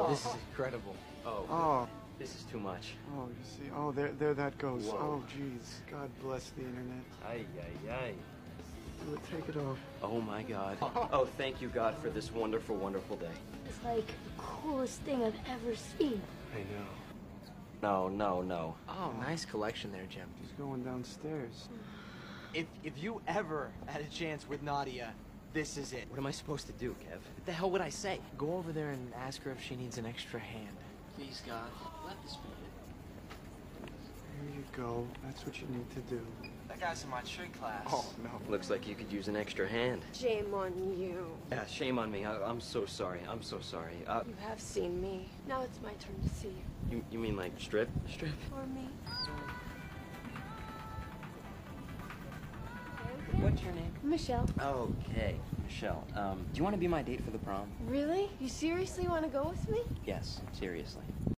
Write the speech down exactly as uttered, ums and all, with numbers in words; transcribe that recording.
This is incredible. Oh, Oh, this is too much. oh, you see. Oh, there, there that goes. Whoa. Oh, jeez. God bless the internet. Ay, ay, ay. Do it, take it off. Oh my God. Oh, thank you, God, for this wonderful, wonderful day. It's like the coolest thing I've ever seen. I know. No, no, no. Oh, nice collection there, Jim. He's going downstairs. If if you ever had a chance with Nadia, this is it. What am I supposed to do, Kev? What the hell would I say? Go over there and ask her if she needs an extra hand. Please, God, let this be it. Here you go. That's what you need to do. That guy's in my trick class. Oh, no. Looks like you could use an extra hand. Shame on you. Yeah, shame on me. I, I'm so sorry. I'm so sorry. Uh, You have seen me. Now it's my turn to see you. you, you mean like strip? Strip? Or me. What's your name? Michelle. Okay, Michelle. Um, do you want to be my date for the prom? Really? You seriously want to go with me? Yes, seriously.